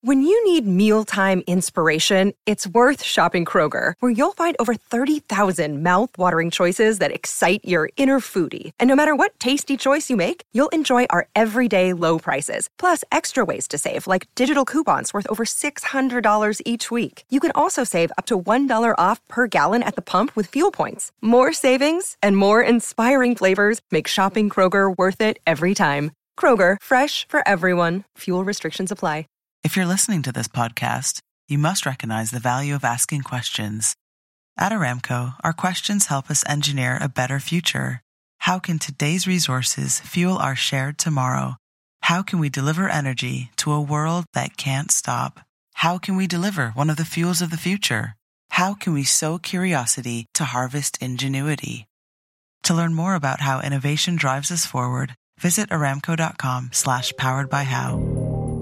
When you need mealtime inspiration, it's worth shopping Kroger, where you'll find over 30,000 mouth-watering choices that excite your inner foodie. And no matter what tasty choice you make, you'll enjoy our everyday low prices, plus extra ways to save, like digital coupons worth over $600 each week. You can also save up to $1 off per gallon at the pump with fuel points. More savings and more inspiring flavors make shopping Kroger worth it every time. Kroger, fresh for everyone. Fuel restrictions apply. If you're listening to this podcast, you must recognize the value of asking questions. At Aramco, our questions help us engineer a better future. How can today's resources fuel our shared tomorrow? How can we deliver energy to a world that can't stop? How can we deliver one of the fuels of the future? How can we sow curiosity to harvest ingenuity? To learn more about how innovation drives us forward, visit aramco.com/poweredbyhow.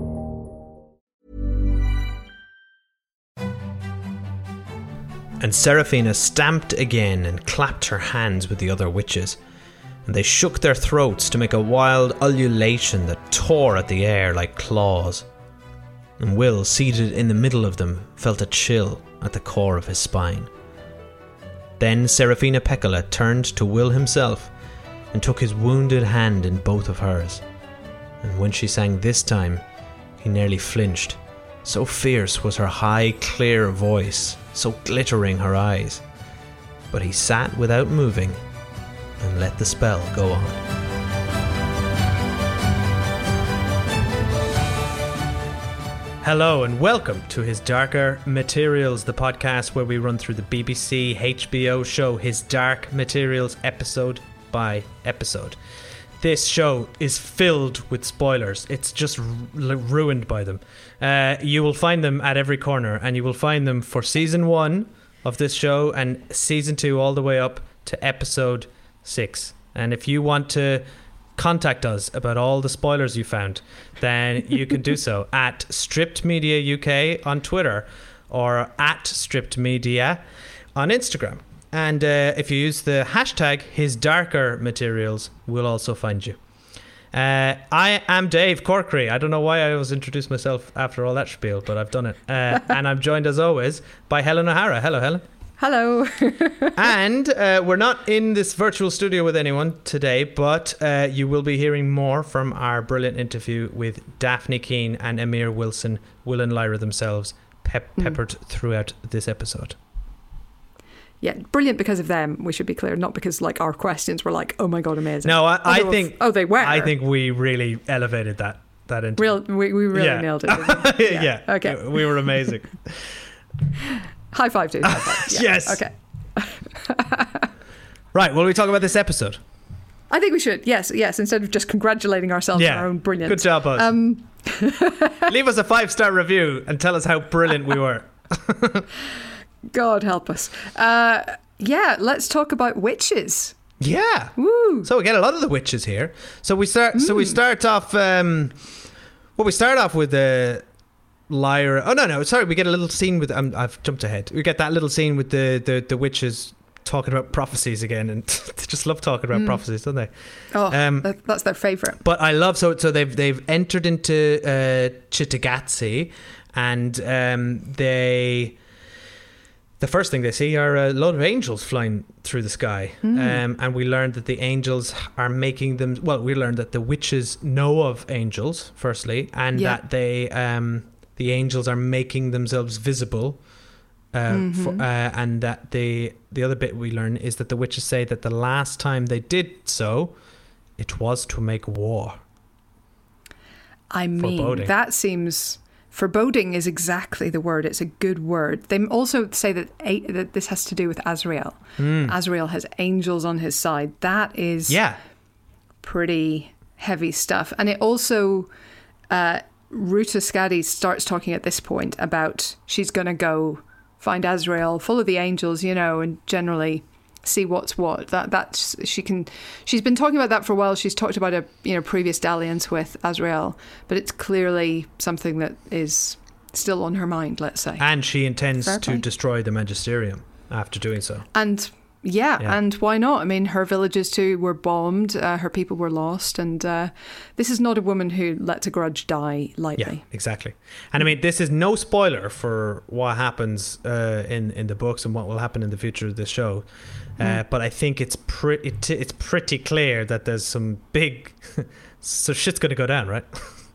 And Seraphina stamped again and clapped her hands with the other witches, and they shook their throats to make a wild ululation that tore at the air like claws. And Will, seated in the middle of them, felt a chill at the core of his spine. Then Seraphina Pekkala turned to Will himself and took his wounded hand in both of hers. And when she sang this time, he nearly flinched. So fierce was her high, clear voice, so glittering her eyes. But he sat without moving and let the spell go on. Hello and welcome to His Darker Materials, the podcast where we run through the BBC HBO show His Dark Materials episode by episode. This show is filled with spoilers. It's just ruined by them. You will find them at every corner, and you will find them for season 1 of this show and season 2 all the way up to episode 6. And if you want to contact us about all the spoilers you found, then you can do so at Stripped Media UK on Twitter or at Stripped Media on Instagram. And if you use the hashtag HisDarkerMaterials, we'll also find you. I am Dave Corkery. I don't know why I always introduced myself after all that spiel, but I've done it. And I'm joined as always by Helen O'Hara. Hello, Helen. Hello. And we're not in this virtual studio with anyone today, but you will be hearing more from our brilliant interview with Daphne Keane and Amir Wilson, Will and Lyra themselves, peppered throughout this episode. Yeah, brilliant because of them, we should be clear, not because like our questions were like, oh my God, amazing. No, I think... Oh, they were. I think we really elevated that interview. We really nailed it. Didn't we? Yeah. Okay. We were amazing. High five, dude. High five. Yeah. Yes. Okay. Right, will we talk about this episode? I think we should. Yes. Instead of just congratulating ourselves on our own brilliance. Good job, us. Leave us a 5-star review and tell us how brilliant we were. God help us. Let's talk about witches. Yeah. Woo. So we get a lot of the witches here. So we start off we start off with Lyra. Oh no, sorry, we get a little scene with I've jumped ahead. We get that little scene with the witches talking about prophecies again, and they just love talking about prophecies, don't they? Oh, that's their favourite. But I love so they've entered into Cittàgazze, and the first thing they see are a lot of angels flying through the sky. And we learned that the angels are making them... Well, we learned that the witches know of angels, firstly, and that they the angels are making themselves visible. And that the other bit we learn is that the witches say that the last time they did so, it was to make war. I mean, foreboding. That seems... Foreboding is exactly the word. It's a good word. They also say that this has to do with Azrael. Azrael has angels on his side. That is pretty heavy stuff. And it also, Ruta Skadi starts talking at this point about she's going to go find Azrael, full of the angels, and generally see what's what. She's been talking about that for a while. She's talked about a previous dalliance with Azrael, but it's clearly something that is still on her mind, let's say. And she intends to destroy the Magisterium after doing so. And Yeah, and why not? I mean, her villages too were bombed, her people were lost, and this is not a woman who lets a grudge die lightly. Yeah, exactly. And I mean, this is no spoiler for what happens in the books and what will happen in the future of this show. But I think it's pretty clear that there's some big... so shit's going to go down, right?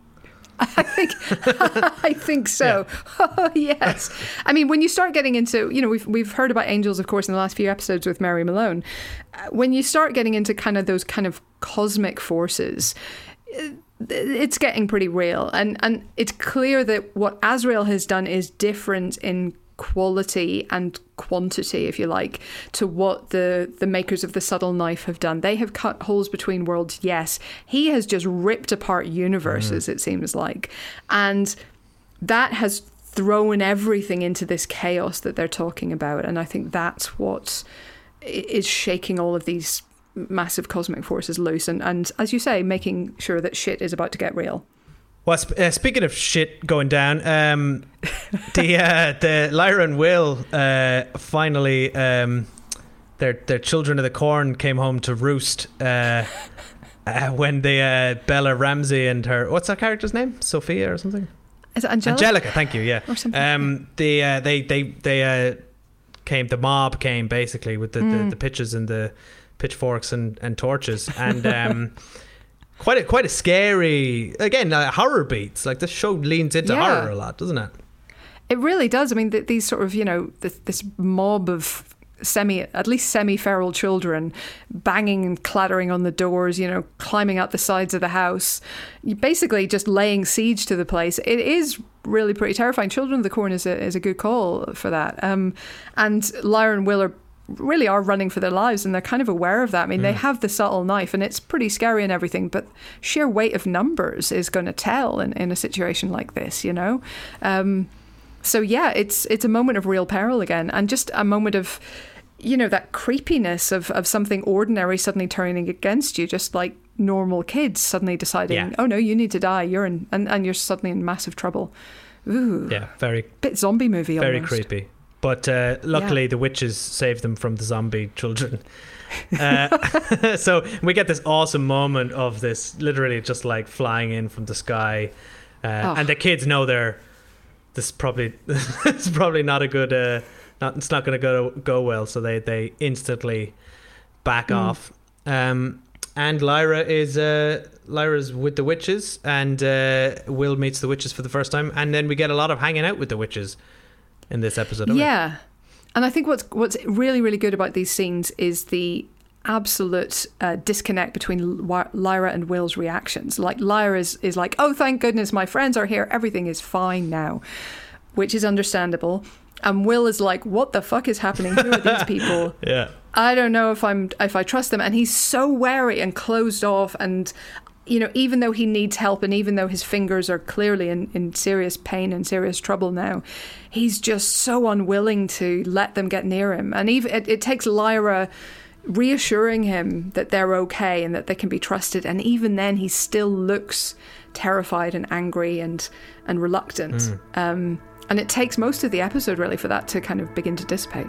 I think so. Yeah. Oh, yes. I mean, when you start getting into, we've heard about angels, of course, in the last few episodes with Mary Malone. When you start getting into kind of those kind of cosmic forces, it's getting pretty real. And it's clear that what Azrael has done is different in quality and quantity, if you like, to what the makers of the subtle knife have done. They have cut holes between worlds, yes. He has just ripped apart universes, it seems like. And that has thrown everything into this chaos that they're talking about. And I think that's what is shaking all of these massive cosmic forces loose. And as you say, making sure that shit is about to get real. Well, speaking of shit going down, the Lyra and Will finally their children of the corn came home to roost when the Bella Ramsey and her, what's that character's name? Sophia or something? Is it Angelica? Angelica, thank you. Yeah. Or something. They came. The mob came basically with the pitches and the pitchforks and torches and. Quite a scary, again, horror beats. Like, this show leans into horror a lot, doesn't it? It really does. I mean, these sort of, this mob of at least semi-feral children banging and clattering on the doors, climbing out the sides of the house, basically just laying siege to the place. It is really pretty terrifying. Children of the Corn is a good call for that. And Lyra and Will really are running for their lives, and they're kind of aware of that. I mean, they have the subtle knife, and it's pretty scary and everything, but sheer weight of numbers is going to tell in a situation like this, So yeah, it's a moment of real peril again, and just a moment of, that creepiness of something ordinary suddenly turning against you, just like normal kids suddenly deciding, oh no, you need to die, and you're suddenly in massive trouble. Ooh. Yeah, very... Bit zombie movie almost. Very creepy. But luckily the witches saved them from the zombie children. So we get this awesome moment of this literally just like flying in from the sky. And the kids know it's probably not a good... it's not going to go well. So they instantly back off. And Lyra's with the witches, and Will meets the witches for the first time. And then we get a lot of hanging out with the witches in this episode. Yeah. And I think what's really, really good about these scenes is the absolute disconnect between Lyra and Will's reactions. Like, Lyra is like, oh, thank goodness my friends are here, everything is fine now, which is understandable. And Will is like, what the fuck is happening? Who are these people? Yeah. I don't know if I trust them. And he's so wary and closed off, and even though he needs help, and even though his fingers are clearly in serious pain and serious trouble now, he's just so unwilling to let them get near him. And even it takes Lyra reassuring him that they're okay and that they can be trusted. And even then, he still looks terrified and angry and reluctant. And it takes most of the episode, really, for that to kind of begin to dissipate.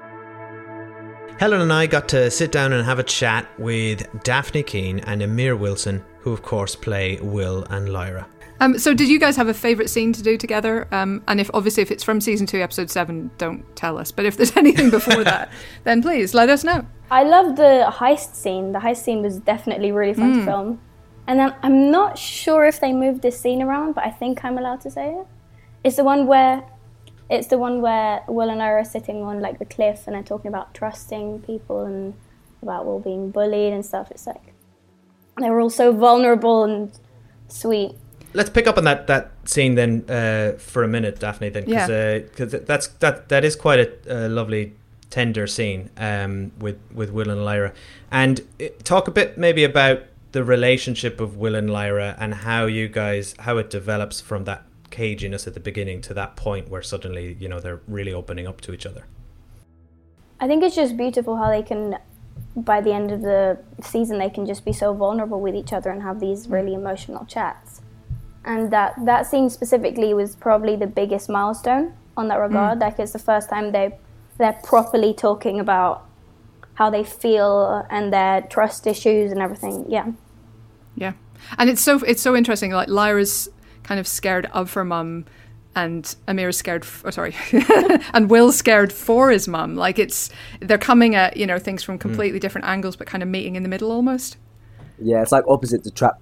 Helen and I got to sit down and have a chat with Daphne Keane and Amir Wilson, who of course play Will and Lyra. So did you guys have a favourite scene to do together? And if it's from season 2, episode 7, don't tell us. But if there's anything before that, then please let us know. I love the heist scene. The heist scene was definitely really fun to film. And then I'm not sure if they moved this scene around, but I think I'm allowed to say it. It's the one where Will and Lyra are sitting on like the cliff, and they're talking about trusting people and about Will being bullied and stuff. It's like they were all so vulnerable and sweet. Let's pick up on that scene then for a minute, Daphne. Then, because that is quite a lovely, tender scene with Will and Lyra, and talk a bit maybe about the relationship of Will and Lyra and how it develops from that caginess at the beginning to that point where suddenly they're really opening up to each other. I think it's just beautiful how they can, by the end of the season, they can just be so vulnerable with each other and have these really emotional chats. And that scene specifically was probably the biggest milestone on that regard. Like, it's the first time they're properly talking about how they feel and their trust issues and everything. Yeah, and it's so interesting. Like Lyra's kind of scared of her mum, and Amir's scared. And Will's scared for his mum. Like they're coming at things from completely different angles, but kind of meeting in the middle almost. Yeah, it's like opposites attract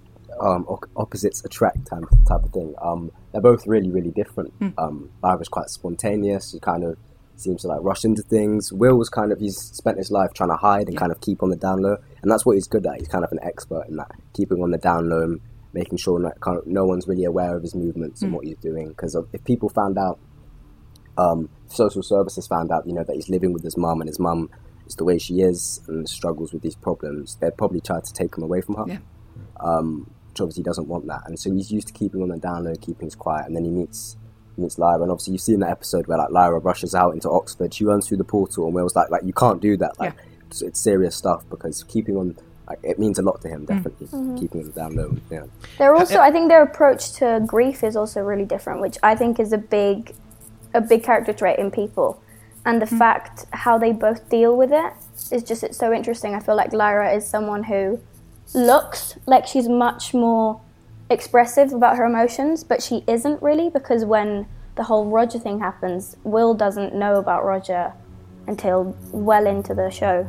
type of thing. They're both really, really different. Lyra's quite spontaneous. She kind of seems to like rush into things. Will was he's spent his life trying to hide and kind of keep on the down low, and that's what he's good at. He's kind of an expert in that, keeping on the down low and making sure that no one's really aware of his movements and what he's doing. Because if people found out, social services found out, that he's living with his mum and his mum is the way she is and struggles with these problems, they'd probably try to take him away from her. Which obviously doesn't want that, and so he's used to keeping on the down low, keeping his quiet, and then he meets Lyra, and obviously you see in that episode where like Lyra rushes out into Oxford, she runs through the portal, and Will's like you can't do that, it's serious stuff, because keeping on, it means a lot to him, definitely. Keeping him down low. They're also, I think their approach to grief is also really different, which I think is a big character trait in people, and the fact how they both deal with it is just, it's so interesting. I feel like Lyra is someone who looks like she's much more expressive about her emotions, but she isn't really, because when the whole Roger thing happens, Will doesn't know about Roger until well into the show.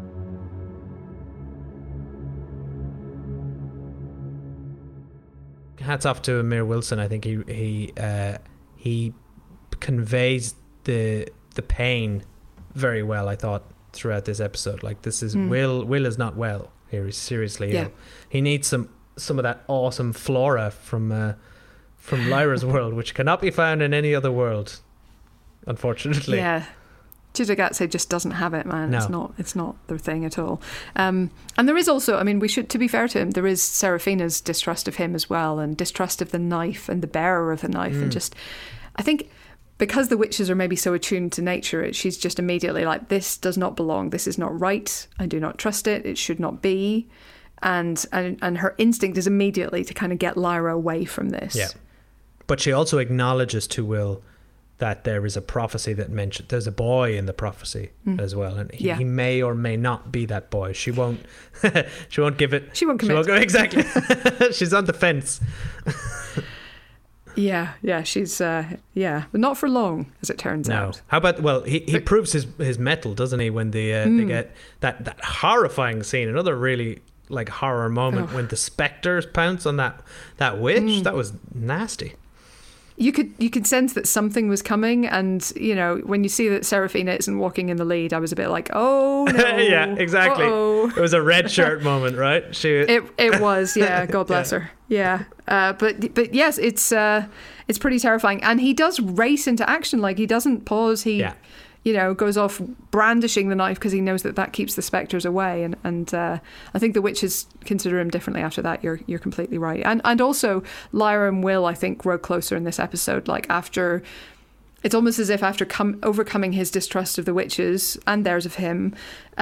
Hats off to Amir Wilson. I think he conveys the pain very well, I thought, throughout this episode. Like, this is Will is not well here. He's seriously ill. He needs some of that awesome flora from Lyra's world, which cannot be found in any other world, unfortunately. Yeah, Cittàgazze just doesn't have it, man. No. It's not their thing at all. And there is also, I mean, to be fair to him, there is Serafina's distrust of him as well, and distrust of the knife and the bearer of the knife, and just, I think, because the witches are maybe so attuned to nature, she's just immediately like, this does not belong, this is not right, I do not trust it, it should not be. And her instinct is immediately to kind of get Lyra away from this. Yeah. But she also acknowledges to Will that there is a prophecy that mentioned, there's a boy in the prophecy as well, and he may or may not be that boy. She won't give it. She won't commit. She won't go, exactly. She's on the fence. Yeah, she's but not for long, as it turns out. How about, well, he proves his mettle, doesn't he, when they get that horrifying scene, another really like horror moment when the spectres pounce on that witch. That was nasty. You could sense that something was coming, and when you see that Serafina isn't walking in the lead, I was a bit like, oh no. Yeah, exactly. Uh-oh. It was a red shirt moment, right? It was, yeah. God bless her. Yeah, but yes, it's pretty terrifying, and he does race into action. Like, he doesn't pause. He goes off brandishing the knife because he knows that keeps the spectres away. And I think the witches consider him differently after that. You're completely right. And also Lyra and Will, I think, grow closer in this episode. Like, after, it's almost as if after overcoming his distrust of the witches and theirs of him,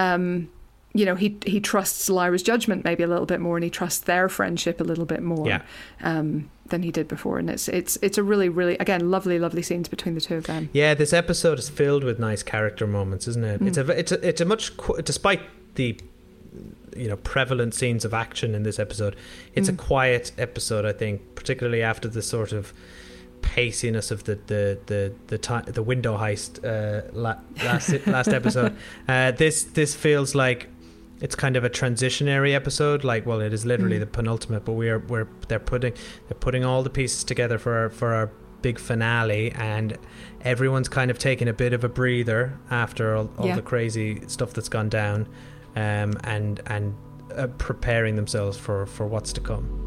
he trusts Lyra's judgment maybe a little bit more, and he trusts their friendship a little bit more than he did before. And it's a really, really, again, lovely scenes between the two of them. Yeah, this episode is filled with nice character moments, isn't it? It's a much, despite the prevalent scenes of action in this episode, it's a quiet episode, I think, particularly after the sort of paciness of the window heist last episode. This feels like it's kind of a transitionary episode. Like, well, it is literally the penultimate, but they're putting all the pieces together for our big finale, and everyone's kind of taking a bit of a breather after all the crazy stuff that's gone down, and preparing themselves for what's to come.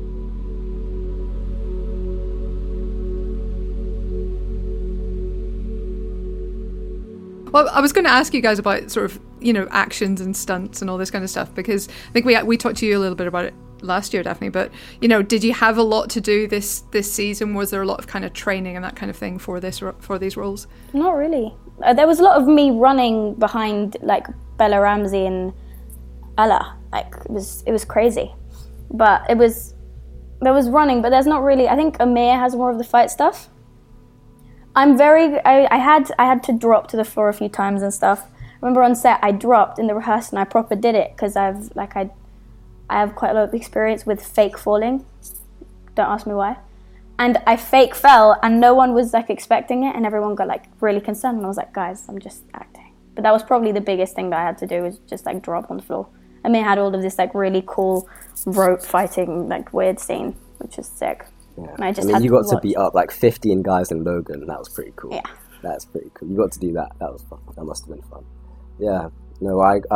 Well, I was going to ask you guys about sort of, actions and stunts and all this kind of stuff, because I think we talked to you a little bit about it last year, Daphne, but, did you have a lot to do this season? Was there a lot of kind of training and that kind of thing for these roles? Not really. There was a lot of me running behind, like, Bella Ramsey and Ella. Like, it was crazy. But there was running, but there's not really, I think Amir has more of the fight stuff. I had to drop to the floor a few times and stuff, remember on set I dropped in the rehearsal and I proper did it because I have quite a lot of experience with fake falling. Don't ask me why. And I fake fell and no one was like expecting it and everyone got like really concerned and I was like, guys, I'm just acting. But that was probably the biggest thing that I had to do, was just like drop on the floor. And they had all of this like really cool rope fighting like weird scene, which is sick. Yeah. And I mean, you got to beat up like 15 guys in Logan. That was pretty cool. Yeah. That's pretty cool. You got to do that. That was fun. That must have been fun. Yeah. No,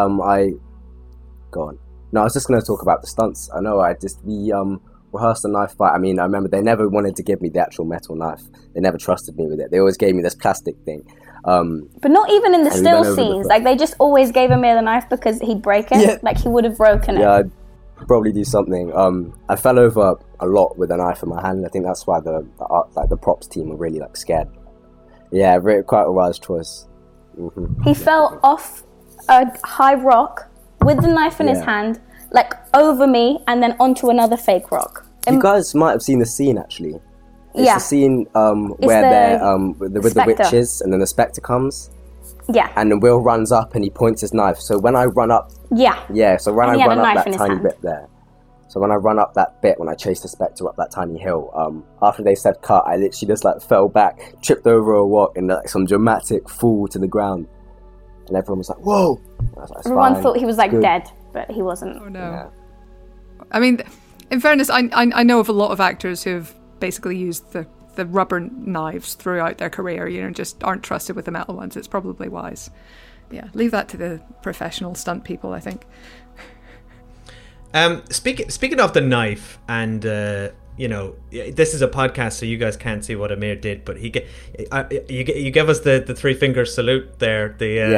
go on. No, I was just going to talk about the stunts. I know we rehearsed a knife fight. I mean, I remember they never wanted to give me the actual metal knife. They never trusted me with it. They always gave me this plastic thing. But not even in the still scenes. Like, they just always gave him the knife because he'd break it. Yeah. Like, he would have broken it. Yeah, I'd probably do something. I fell over a lot with a knife in my hand. I think that's why the props team were really, like, scared. Yeah, quite a wise choice. Mm-hmm. He fell off a high rock with the knife in his hand, like, over me, and then onto another fake rock. You guys might have seen the scene, actually. It's the scene where they're with the witches, and then the Spectre comes. Yeah. And then Will runs up and he points his knife. So when I run up... Yeah, so when I run up that tiny bit there... So when I run up that bit, when I chased the Spectre up that tiny hill, after they said cut, I literally just like fell back, tripped over a rock, and like some dramatic fall to the ground. And everyone was like, whoa! Everyone thought he was like dead, but he wasn't. Oh no. Yeah. I mean, in fairness, I know of a lot of actors who've basically used the rubber knives throughout their career, you know, just aren't trusted with the metal ones. It's probably wise. Yeah, leave that to the professional stunt people, I think. Speaking of the knife, and you know, this is a podcast, so you guys can't see what Amir did, but you gave us the 3-finger salute there.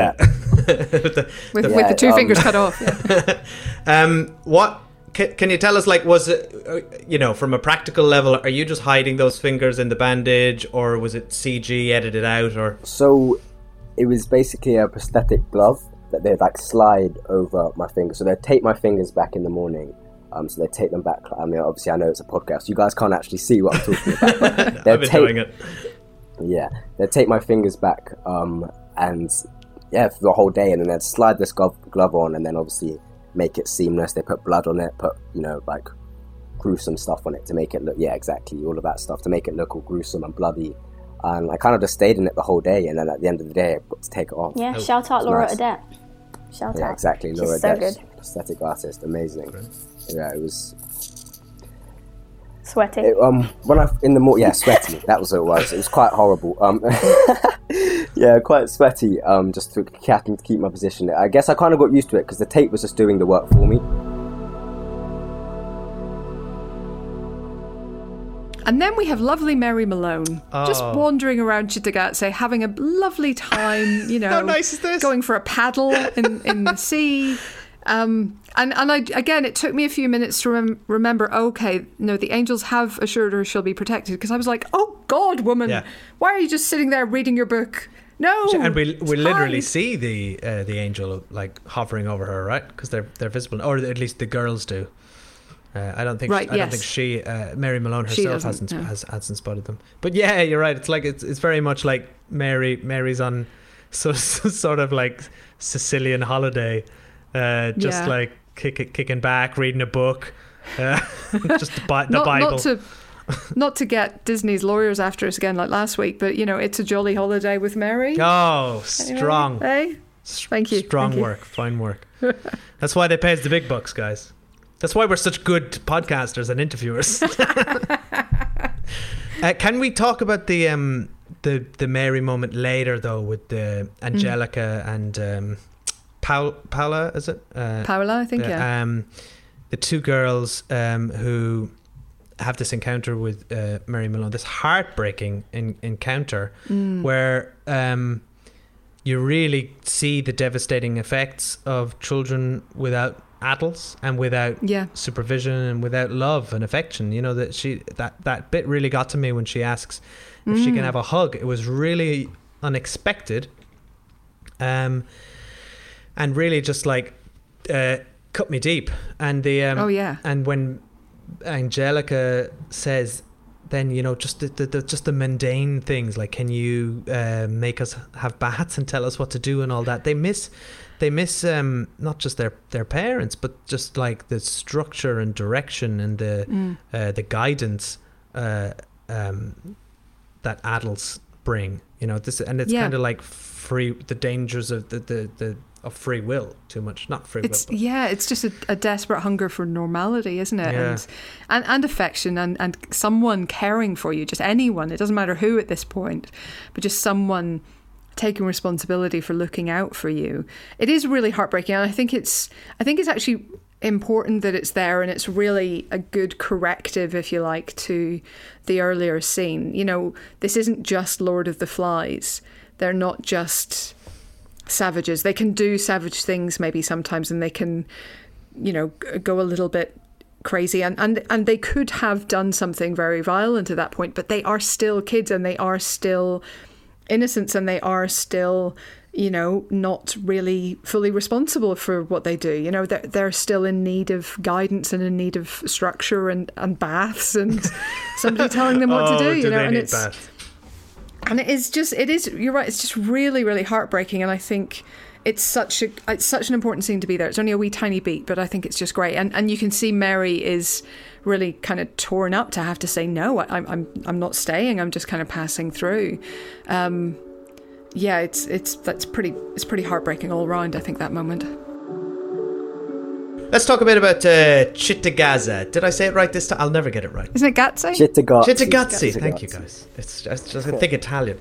With the 2 fingers cut off. Yeah. What can you tell us? Like, was it, you know, from a practical level, are you just hiding those fingers in the bandage, or was it CG edited out, or? So, it was basically a prosthetic glove that they'd like slide over my fingers. So they'd tape my fingers back in the morning. So they'd tape them back. I mean, obviously I know it's a podcast. You guys can't actually see what I'm talking about. I've been doing it. Yeah. They'd tape my fingers back and for the whole day. And then they'd slide this glove on and then obviously make it seamless. They put blood on it, put, you know, like gruesome stuff on it to make it look, all of that stuff to make it look all gruesome and bloody. And I kind of just stayed in it the whole day, and then at the end of the day, I got to take it off. Yeah, shout out Laura Adet. Shout out. Yeah, exactly. She's Laura Adet, so good. prosthetic artist, amazing. Yeah, it was sweaty. Sweaty. That was what it was. It was quite horrible. Quite sweaty. Just to keep my position. I guess I kind of got used to it because the tape was just doing the work for me. And then we have lovely Mary Malone, just wandering around Cittàgazze, having a lovely time, you know. How nice is this? Going for a paddle in the sea. And again, it took me a few minutes to remember, the angels have assured her she'll be protected. Because I was like, oh, God, woman, why are you just sitting there reading your book? No. And we literally see the angel like hovering over her, right? Because they're visible, or at least the girls do. I don't think she Mary Malone herself hasn't spotted them. But yeah, you're right. It's like it's very much like Mary's on sort of like Sicilian holiday, like kicking back, reading a book, just the Bible. Not to get Disney's lawyers after us again like last week, but you know, it's a jolly holiday with Mary. Oh, strong. Hey, thank you. Strong work, fine work. That's why they pay us the big bucks, guys. That's why we're such good podcasters and interviewers. Can we talk about the Mary moment later, though, with the Angelica and Paola? Is it Paola? I think the 2 girls who have this encounter with Mary Malone, this heartbreaking encounter where you really see the devastating effects of children without adults and without supervision and without love and affection. You know, that bit really got to me when she asks if she can have a hug. It was really unexpected, and really just like cut me deep. And the and when Angelica says then, you know, just the mundane things, like, can you make us have baths and tell us what to do and all that. They miss not just their parents, but just like the structure and direction and the guidance that adults bring, you know. This, and it's kind of like the dangers of the of free will too much. Not free will. It's just a desperate hunger for normality, isn't it? Yeah. And affection and someone caring for you, just anyone. It doesn't matter who at this point, but just someone taking responsibility for looking out for you. It is really heartbreaking, and I think it's actually important that it's there, and it's really a good corrective, if you like, to the earlier scene. You know, this isn't just Lord of the Flies. They're not just savages. They can do savage things maybe sometimes, and they can, you know, go a little bit crazy, and they could have done something very violent at that point, but they are still kids, and they are still innocents, and they are still, you know, not really fully responsible for what they do. You know, they're still in need of guidance and in need of structure and baths and somebody telling them what to do, you know. And it's baths? And it is, you're right, it's just really, really heartbreaking. And I think it's such an important scene to be there. It's only a wee tiny beat, but I think it's just great. And you can see Mary is really kind of torn up to have to say, no, I'm not staying. I'm just kind of passing through. It's pretty heartbreaking all around, I think, that moment. Let's talk a bit about Cittàgazze. Did I say it right this time? I'll never get it right. Isn't it Gazze? Cittàgazze. Thank you, guys. It's just I think Italian.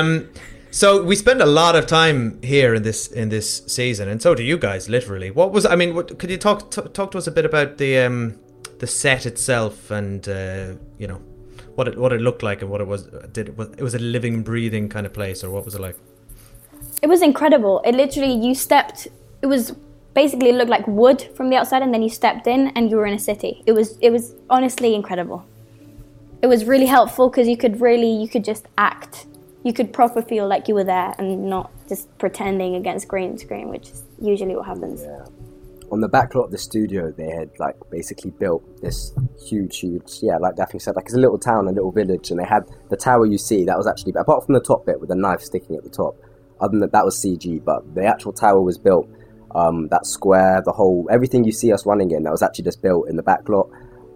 So we spend a lot of time here in this season, and so do you guys, literally. Could you talk to us a bit about the set itself, and you know, what it looked like, and what it was? It was a living, breathing kind of place, or what was it like? It was incredible. It literally, it was basically, it looked like wood from the outside, and then you stepped in and you were in a city. It was honestly incredible. It was really helpful because you could just act. You could proper feel like you were there and not just pretending against green screen, which is usually what happens. Yeah. On the back lot of the studio, they had like basically built this huge, like Daphne said, like it's a little town, a little village, and they had the tower you see, that was actually, apart from the top bit with the knife sticking at the top, other than that was CG, but the actual tower was built. That square, everything you see us running in, that was actually just built in the back lot.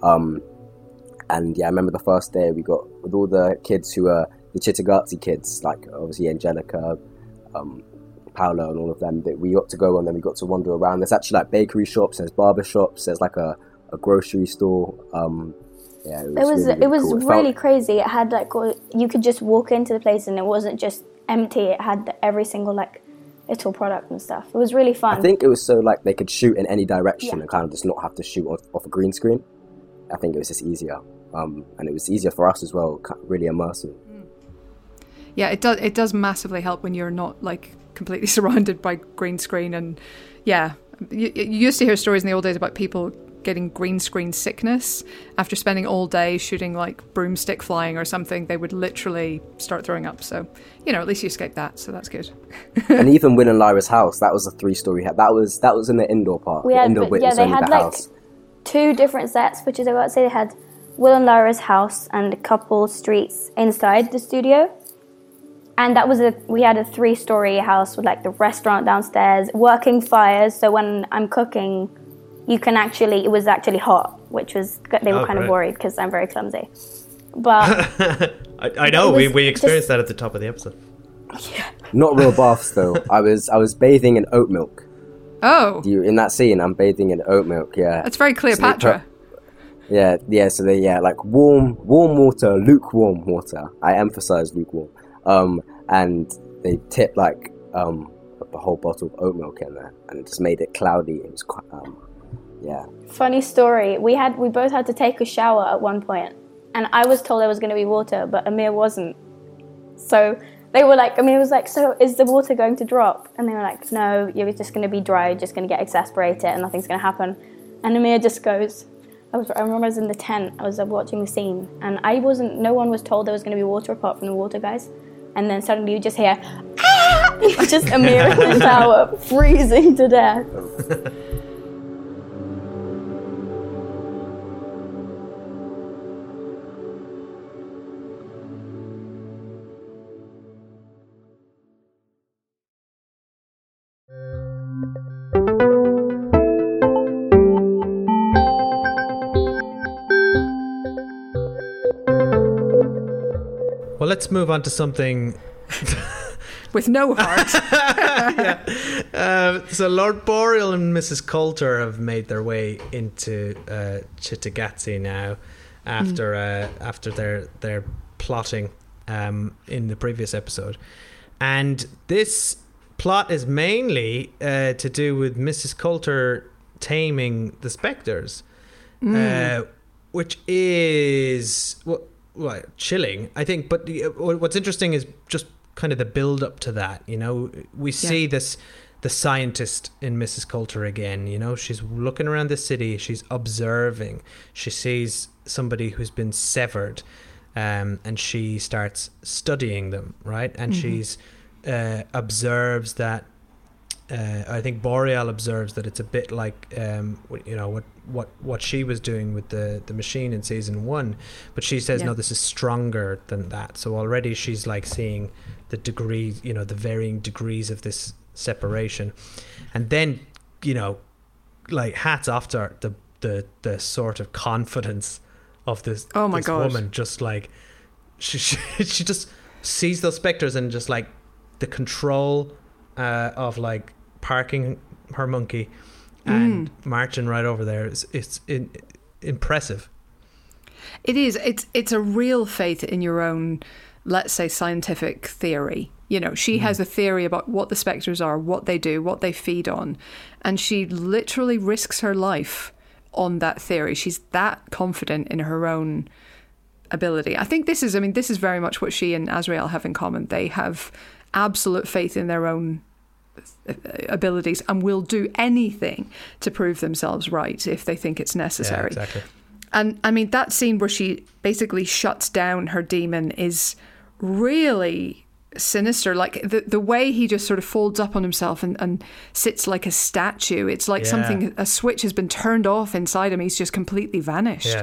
And yeah, I remember the first day we got with all the kids who are the Cittàgazze kids, like obviously Angelica, Paolo and all of them, that we got to go, and then we got to wander around. There's actually like bakery shops, there's barber shops, there's like a grocery store. It was really crazy. It had like, you could just walk into the place and it wasn't just empty. It had every single like little product and stuff. It was really fun. I think it was so like they could shoot in any direction and kind of just not have to shoot off a green screen. I think it was just easier, and it was easier for us as well. Really immersive. Yeah, it does massively help when you're not like completely surrounded by green screen. And yeah, you used to hear stories in the old days about people getting green screen sickness after spending all day shooting like broomstick flying or something. They would literally start throwing up. So, you know, at least you escaped that, so that's good. And even Will and Lyra's house, that was a 3-story house. That was in the indoor part. They had like house. 2 different sets, which is about to say they had Will and Lyra's house and a couple streets inside the studio. And we had a 3-story house with like the restaurant downstairs, working fires. So when I'm cooking, it was actually hot, which was, they were kind of worried because I'm very clumsy. But I know, we experienced that at the top of the episode. Yeah. Not real baths though. I was bathing in oat milk. Oh. In that scene, I'm bathing in oat milk, yeah. That's very Cleopatra. So like warm water, lukewarm water. I emphasize lukewarm. And they tipped like a whole bottle of oat milk in there, and it just made it cloudy. It was quite, Funny story. We both had to take a shower at one point, and I was told there was going to be water, but Amir wasn't. So they were like, Amir was like, so is the water going to drop? And they were like, no, you're just going to be dry, you're just going to get exasperated, and nothing's going to happen. And Amir just goes, I remember I was in the tent, I was watching the scene, and no one was told there was going to be water apart from the water guys. And then suddenly you just hear, ah! Just Amir in the shower, freezing to death. let's move on to something with no heart. So Lord Boreal and Mrs. Coulter have made their way into Cittàgazze now after their plotting in the previous episode, and this plot is mainly to do with Mrs. Coulter taming the spectres, which is chilling, I think. But what's interesting is just kind of the build up to that. You know, we see the scientist in Mrs. Coulter again. You know, she's looking around the city, she's observing, she sees somebody who's been severed, and she starts studying them, right? And she's observes that I think Boreal observes that it's a bit like you know what she was doing with the machine in season 1, but she says no, this is stronger than that. So already she's like seeing the degrees, you know, the varying degrees of this separation. And then, you know, like hats off to her, the sort of confidence of this woman, just like she just sees those spectres and just like the control of like parking her monkey and marching right over there. It's impressive. It is. It's a real faith in your own, let's say, scientific theory. You know, she has a theory about what the spectres are, what they do, what they feed on, and she literally risks her life on that theory. She's that confident in her own ability. I think this is very much what she and Azrael have in common. They have absolute faith in their own abilities and will do anything to prove themselves right if they think it's necessary. Yeah, exactly. And I mean, that scene where she basically shuts down her demon is really sinister. Like the way he just sort of folds up on himself and sits like a statue. It's like a switch has been turned off inside him. He's just completely vanished.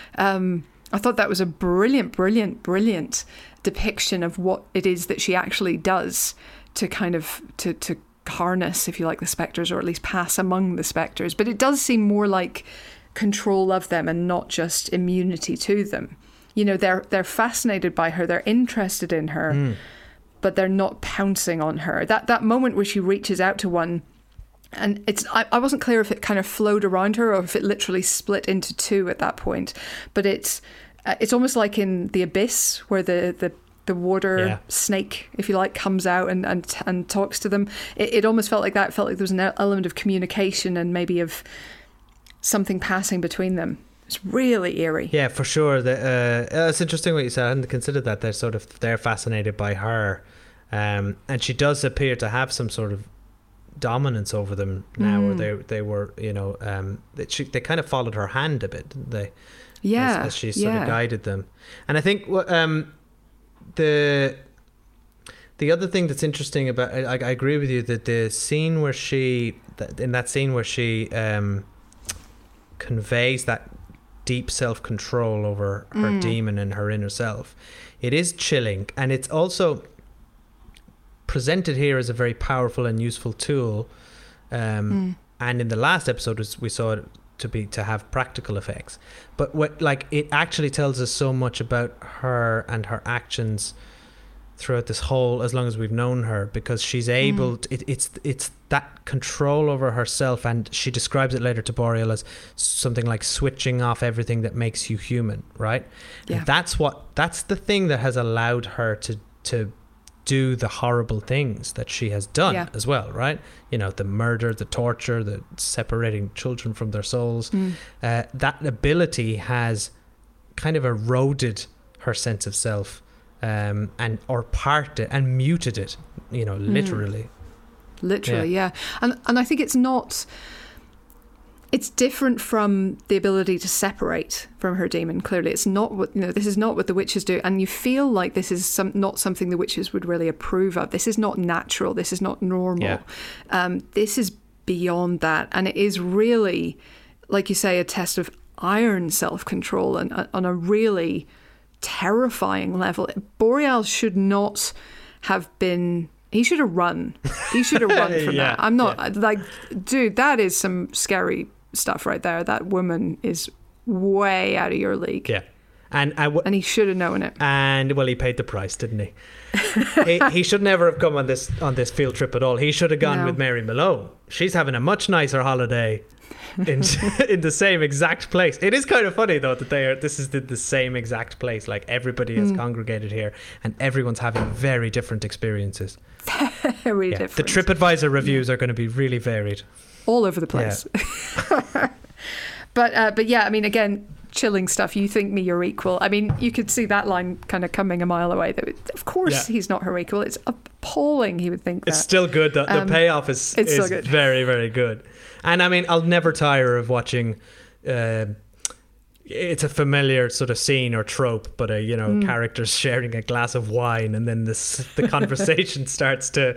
I thought that was a brilliant depiction of what it is that she actually does to kind of to harness, if you like, the spectres, or at least pass among the spectres. But it does seem more like control of them and not just immunity to them. You know, they're fascinated by her, they're interested in her, but they're not pouncing on her. That moment where she reaches out to one, and I wasn't clear if it kind of flowed around her or if it literally split into two at that point. But it's almost like in The Abyss, where the water snake, if you like, comes out and talks to them. It almost felt like that. It felt like there was an element of communication and maybe of something passing between them. It's really eerie. Yeah, for sure. It's interesting what you said. I hadn't considered that. They're fascinated by her, and she does appear to have some sort of dominance over them now, or they were, you know, they kind of followed her hand a bit, didn't they? Yeah, as she sort of guided them. And I think the other thing that's interesting about, I agree with you that the scene where she conveys that deep self-control over her demon and her inner self, it is chilling, and it's also presented here as a very powerful and useful tool, and in the last episode we saw it to have practical effects, but it actually tells us so much about her and her actions throughout this whole, as long as we've known her, because she's able to, it's that control over herself, and she describes it later to Boreal as something like switching off everything that makes you human, right? And that's the thing that has allowed her to do the horrible things that she has done as well, right? You know, the murder, the torture, the separating children from their souls. That ability has kind of eroded her sense of self, and parked it and muted it, you know, literally. And I think it's different from the ability to separate from her demon. Clearly, it's not what, you know, this is not what the witches do, and you feel like this is not something the witches would really approve of. This is not natural. This is not normal. This is beyond that, and it is really, like you say, a test of iron self-control, and on a really terrifying level. Boreal should not have been. He should have run. He should have run from that. I'm not like, dude, that is some scary stuff right there. That woman is way out of your league. Yeah. And he should have known it. And well, he paid the price, didn't he? he should never have come on this field trip at all. He should have gone with Mary Malone. She's having a much nicer holiday in the same exact place. It is kind of funny though that this is the same exact place. Like everybody is congregated here, and everyone's having very different experiences. Very different. The TripAdvisor reviews are going to be really varied, all over the place. Yeah. But yeah, I mean, again, chilling stuff. You think me your equal. I mean, you could see that line kind of coming a mile away. Of course he's not her equal. It's appalling he would think that. It's still good. The payoff is good. Very, very good. And I mean, I'll never tire of watching it's a familiar sort of scene or trope, but characters sharing a glass of wine, and then the conversation starts to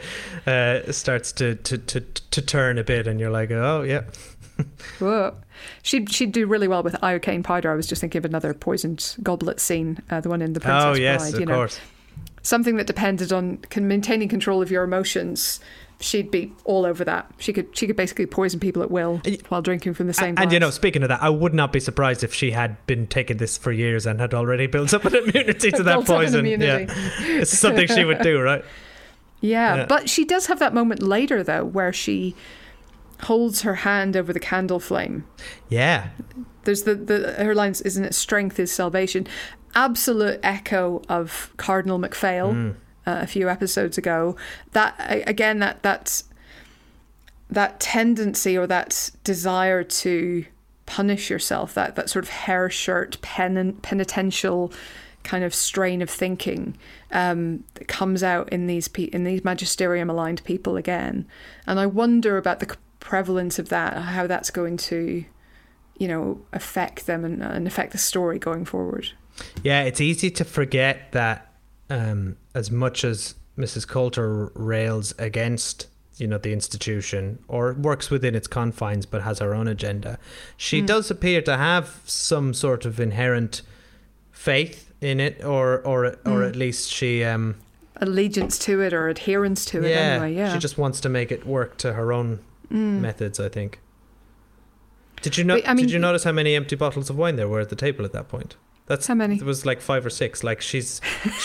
turn a bit, and you're like, oh yeah. Whoa. She'd do really well with iocane powder. I was just thinking of another poisoned goblet scene, the one in The Princess Bride. Oh yes, of course. Something that depended on maintaining control of your emotions. She'd be all over that. She could basically poison people at will while drinking from the same glass. And speaking of that, I would not be surprised if she had been taking this for years and had already built up an immunity to that poison. Yeah, it's something she would do, right? Yeah, but she does have that moment later though, where she holds her hand over the candle flame. Yeah. There's her lines, isn't it? Strength is salvation. Absolute echo of Cardinal MacPhail a few episodes ago. That again, that tendency or that desire to punish yourself, that sort of hair shirt penitential kind of strain of thinking that comes out in these magisterium aligned people again. And I wonder about the prevalence of that, how that's going to affect them and affect the story going forward. Yeah, it's easy to forget that as much as Mrs. Coulter rails against the institution or works within its confines but has her own agenda, she does appear to have some sort of inherent faith in it, or at least she allegiance to it or adherence to it anyway. Yeah, she just wants to make it work to her own methods, I think. Did you notice how many empty bottles of wine there were at the table at that point? That's how many? It was like 5 or 6. Like she's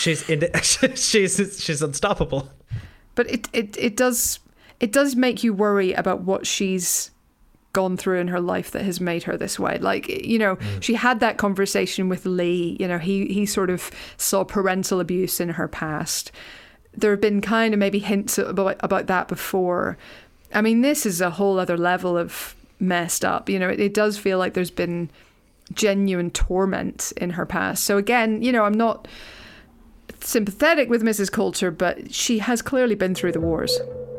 unstoppable. But it does make you worry about what she's gone through in her life that has made her this way. Like, she had that conversation with Lee. He sort of saw parental abuse in her past. There have been kind of maybe hints about that before. I mean, this is a whole other level of messed up. It does feel like there's been genuine torment in her past. So again, I'm not sympathetic with Mrs. Coulter, but she has clearly been through the wars.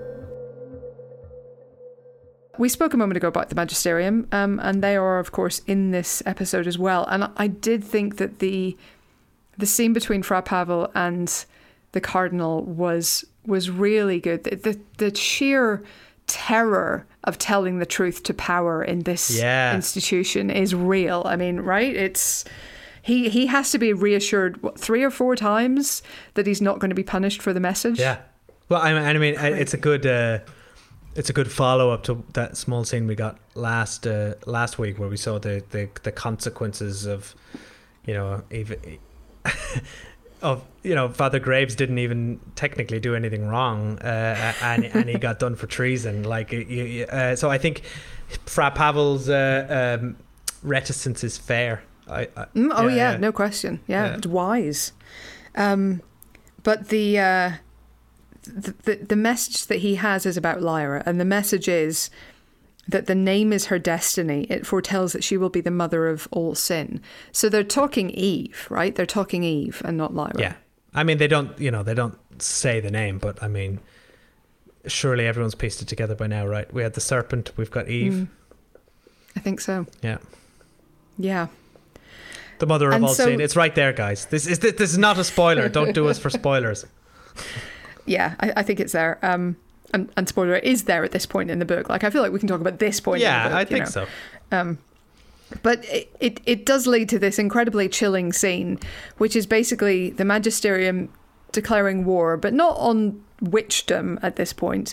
We spoke a moment ago about the Magisterium, and they are, of course, in this episode as well. And I did think that the scene between Fra Pavel and the Cardinal was really good. The sheer terror of telling the truth to power in this institution is real. I mean, right? It's he has to be reassured 3 or 4 times that he's not going to be punished for the message. Yeah. Well, I mean, it's a good follow up to that small scene we got last week where we saw the consequences of Father Graves didn't even technically do anything wrong, and he got done for treason. So I think Fra Pavel's reticence is fair. No question. Yeah, it's wise. But the message that he has is about Lyra, and the message is that the name is her destiny. It foretells that she will be the mother of all sin. So they're talking Eve, right? They're talking Eve and not Lyra. Yeah. I mean, they don't say the name, but I mean, surely everyone's pieced it together by now, right? We had the serpent, we've got Eve. I think so. Yeah. Yeah. The mother of all sin. It's right there, guys. This is not a spoiler. Don't do us for spoilers. Yeah, I think it's there. And spoiler is there at this point in the book. Like, I feel like we can talk about this point in the book. Yeah, I think so. But it does lead to this incredibly chilling scene, which is basically the Magisterium declaring war, but not on witchdom at this point,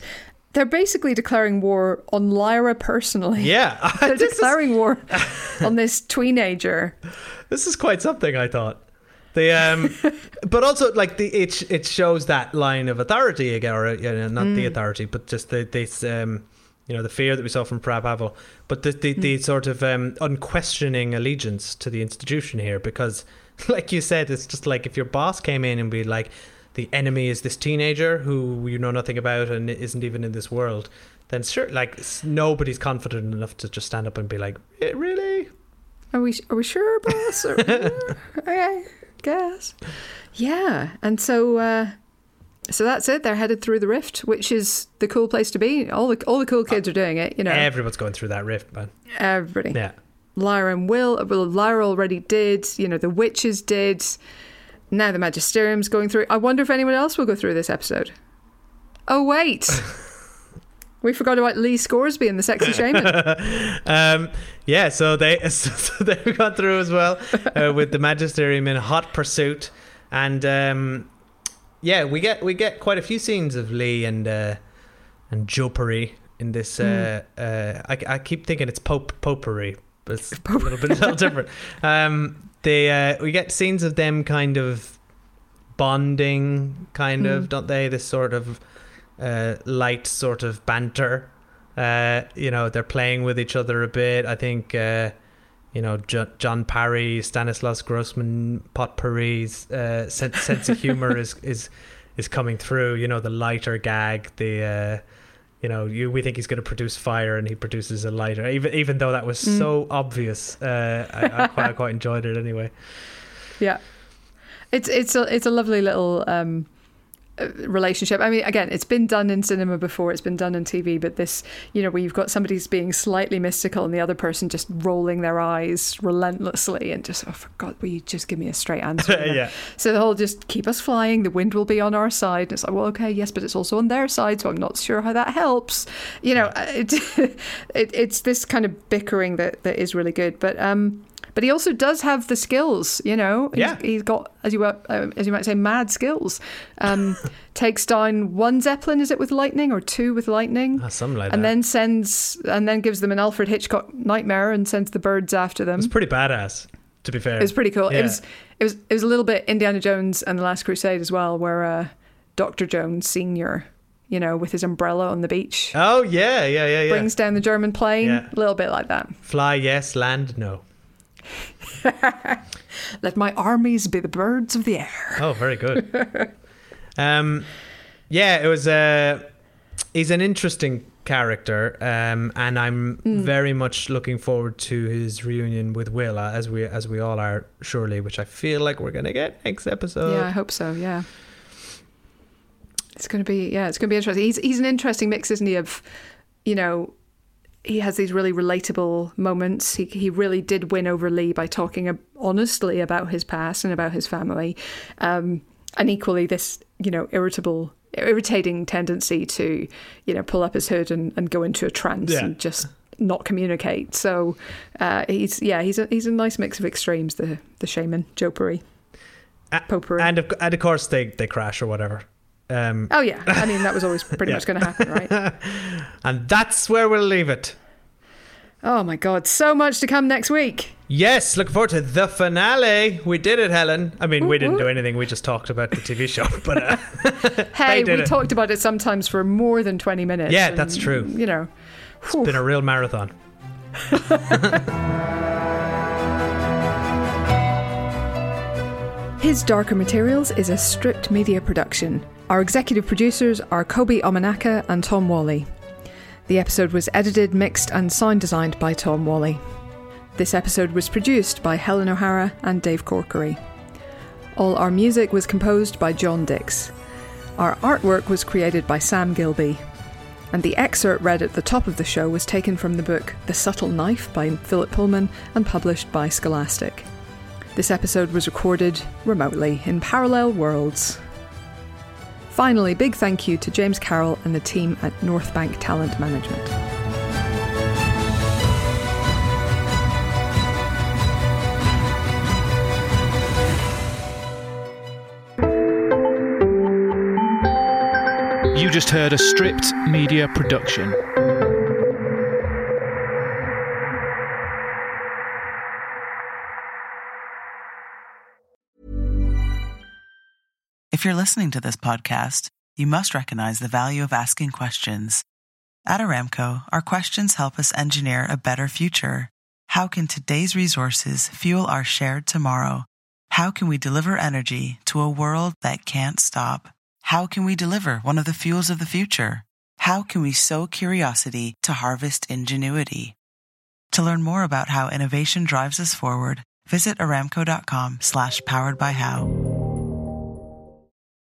They're basically declaring war on Lyra personally. Yeah. They're declaring war on this teenager. This is quite something, I thought. But also, like, it shows that line of authority again, or not the authority, but just this the fear that we saw from Parag Pavel, but the sort of unquestioning allegiance to the institution here, because, like you said, it's just like if your boss came in and be like, the enemy is this teenager who you know nothing about and isn't even in this world, then sure, like, nobody's confident enough to just stand up and be like, really? Are we sure, boss? Okay, guess. Yeah, and so that's it. They're headed through the rift, which is the cool place to be. All the cool kids are doing it. Everyone's going through that rift, man. Everybody. Yeah. Lyra and Will. Well, Lyra already did. The witches did. Now the Magisterium's going through. I wonder if anyone else will go through this episode. Oh wait. We forgot about Lee Scoresby and the sexy shaman. So they've gone through as well with the Magisterium in hot pursuit, and we get quite a few scenes of Lee and Jopery in this. I keep thinking it's Popery, but it's a little different. We get scenes of them kind of bonding, don't they? This sort of light sort of banter. They're playing with each other a bit. I think John Parry, Stanislas Grossman Potpourri's sense of humor is coming through. The lighter gag, we think he's going to produce fire and he produces a lighter, even though that was so obvious. I quite enjoyed it anyway. Yeah, it's a lovely little relationship. I mean, again, it's been done in cinema before, it's been done in TV, but this, where you've got somebody's being slightly mystical and the other person just rolling their eyes relentlessly and just, oh, for God, will you just give me a straight answer? Yeah. So the whole just keep us flying, the wind will be on our side. And it's like, well, okay, yes, but it's also on their side, so I'm not sure how that helps. It's this kind of bickering that is really good. But he also does have the skills, He's got, as you might say, mad skills. Takes down one Zeppelin, is it with lightning, or two with lightning? Something like and that. Then gives them an Alfred Hitchcock nightmare and sends the birds after them. It's pretty badass, to be fair. It was pretty cool. Yeah. It was a little bit Indiana Jones and the Last Crusade as well, where Dr. Jones Sr., with his umbrella on the beach. Oh yeah. Brings down the German plane. Yeah. A little bit like that. Fly yes, land no. Let my armies be the birds of the air. Oh, very good. It was. He's an interesting character, and I'm very much looking forward to his reunion with Will, as we all are, surely. Which I feel like we're gonna get next episode. Yeah, I hope so. Yeah, it's gonna be interesting. He's an interesting mix, isn't he? Of, he has these really relatable moments. He really did win over Lee by talking honestly about his past and about his family. And equally this, irritating tendency to, pull up his hood and go into a trance and just not communicate. So he's a nice mix of extremes, the shaman, Jopery. Popery. And of course they crash or whatever. I mean, that was always pretty much going to happen, right? And that's where we'll leave it. Oh my God, so much to come next week. Yes, looking forward to the finale. We did it, Helen. I mean, we didn't do anything. We just talked about the TV show. But hey, we talked about it sometimes for more than 20 minutes. Yeah, that's true. It's been a real marathon. His Darker Materials is a Stripped Media production. Our executive producers are Kobe Omanaka and Tom Wally. The episode was edited, mixed and sound designed by Tom Wally. This episode was produced by Helen O'Hara and Dave Corkery. All our music was composed by John Dix. Our artwork was created by Sam Gilby. And the excerpt read at the top of the show was taken from the book The Subtle Knife by Philip Pullman and published by Scholastic. This episode was recorded remotely in parallel worlds. Finally, big thank you to James Carroll and the team at North Bank Talent Management. You just heard a Stripped Media production. If you're listening to this podcast, you must recognize the value of asking questions. At Aramco, our questions help us engineer a better future. How can today's resources fuel our shared tomorrow? How can we deliver energy to a world that can't stop? How can we deliver one of the fuels of the future? How can we sow curiosity to harvest ingenuity? To learn more about how innovation drives us forward, visit aramco.com/poweredbyhow.